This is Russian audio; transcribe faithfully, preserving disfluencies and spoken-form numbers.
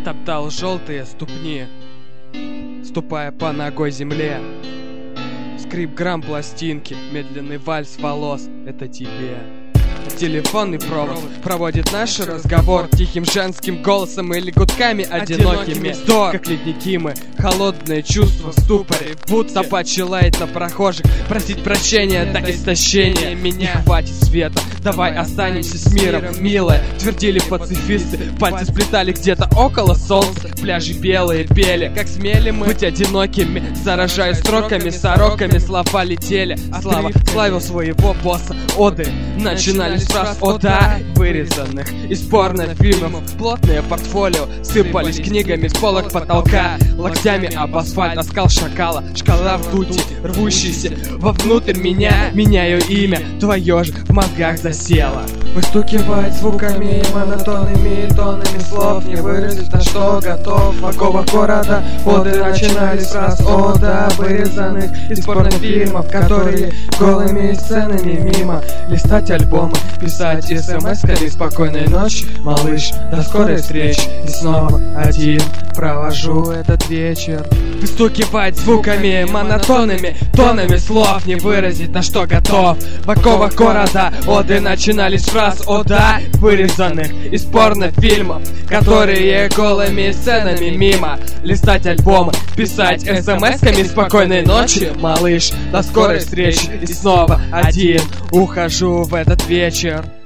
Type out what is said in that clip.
топтал желтые ступни, ступая по ногой земле. Скрип грамм пластинки, медленный вальс волос — это тебе. Телефонный провод проводит наш разговор тихим женским голосом или гудками одинокими. Вздор, как ледники мы, холодное чувство в ступоре. Будто собачий лает на прохожих, просить прощения до истощения. Меня не хватит света, давай останемся с миром, милая. Твердили пацифисты, пальцы сплетали где-то около солнца. Пляжи белые пели, как смели мы быть одинокими. Заражая строками, сороками слова летели. А Слава славил своего босса, оды начинали фраз, о да, вырезанных из порнофильмов. Плотное портфолио сыпались книгами с полок потолка. Локтями об асфальт оскал шакала. Шкала ртути, рвущийся вовнутрь меня. Меняю имя, твое же в мозгах засело. Выстукивать звуками и монотонными тонами слов. Не выразить, на что готов. Оковах города оды начинались раз, о да, вырезанных из порнофильмов, которые голыми сценами мимо. Листать альбомы, писать смс-ками спокойной ночи, малыш, до скорой встречи. И снова один провожу этот вечер. Выстукивать звуками монотонными тонами слов. Не выразить, на что готов. В оковах города оды начинались фраз, о да, вырезанных из порнофильмов, которые голыми сценами мимо. Листать альбомы, писать смс-ками спокойной ночи, малыш, до скорой встречи. И снова один ухожу в этот вечер.